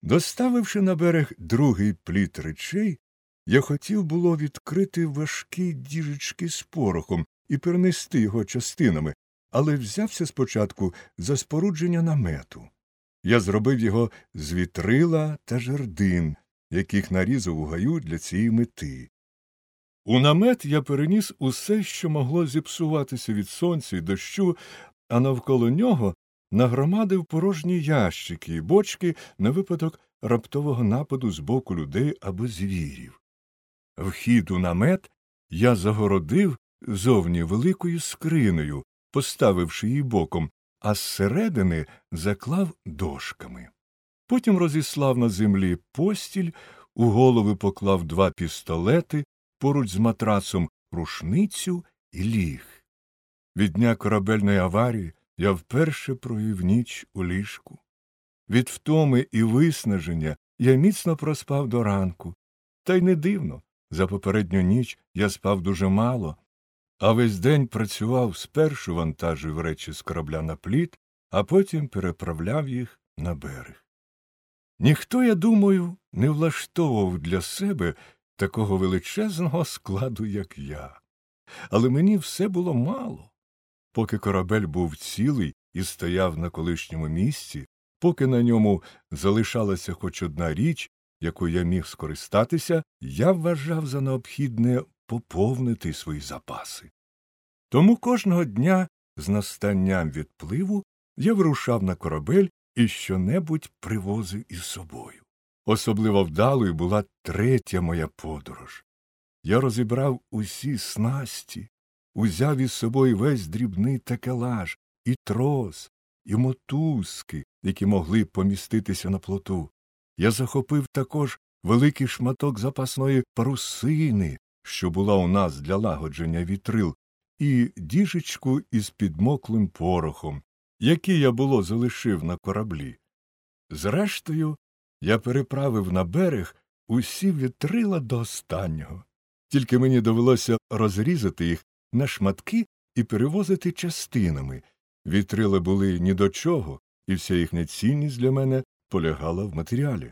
Доставивши на берег другий плід речей, я хотів було відкрити важкі діжечки з порохом і перенести його частинами, але взявся спочатку за спорудження намету. Я зробив його з вітрила та жердин, яких нарізав у гаю для цієї мети. У намет я переніс усе, що могло зіпсуватися від сонця і дощу, а навколо нього нагромадив порожні ящики і бочки на випадок раптового нападу з боку людей або звірів. Вхід у намет я загородив зовні великою скринею, поставивши її боком, а зсередини заклав дошками. Потім розіслав на землі постіль, у голови поклав 2 пістолети, поруч з матрацом рушницю і ліг. Від дня корабельної аварії я вперше провів ніч у ліжку. Від втоми і виснаження я міцно проспав до ранку. Та й не дивно, за попередню ніч я спав дуже мало, а весь день працював, спершу вантажив речі з корабля на плід, а потім переправляв їх на берег. Ніхто, я думаю, не влаштовував для себе такого величезного складу, як я. Але мені все було мало. Поки корабель був цілий і стояв на колишньому місці, поки на ньому залишалася хоч одна річ, якою я міг скористатися, я вважав за необхідне поповнити свої запаси. Тому кожного дня з настанням відпливу я вирушав на корабель і щонебудь привозив із собою. Особливо вдалою була третя моя подорож. Я розібрав усі снасті, узяв із собою весь дрібний такелаж, і трос, і мотузки, які могли поміститися на плоту. Я захопив також великий шматок запасної парусини, що була у нас для лагодження вітрил, і діжечку із підмоклим порохом, який я було залишив на кораблі. Зрештою, я переправив на берег усі вітрила до останнього. Тільки мені довелося розрізати їх на шматки і перевозити частинами. Вітрила були ні до чого, і вся їхня цінність для мене полягала в матеріалі.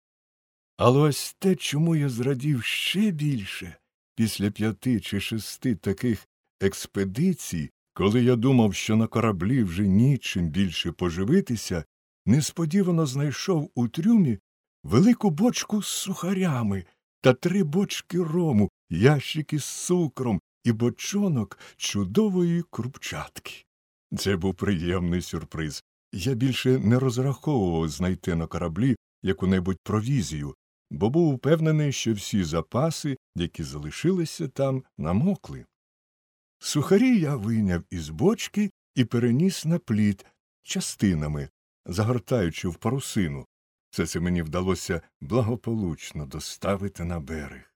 Але ось те, чому я зрадів ще більше після 5 чи 6 таких експедицій, коли я думав, що на кораблі вже нічим більше поживитися, несподівано знайшов у трюмі велику бочку з сухарями та 3 бочки рому, ящики з цукром і бочонок чудової крупчатки. Це був приємний сюрприз. Я більше не розраховував знайти на кораблі яку-небудь провізію, бо був упевнений, що всі запаси, які залишилися там, намокли. Сухарі я вийняв із бочки і переніс на плід частинами, загортаючи в парусину. Все це мені вдалося благополучно доставити на берег.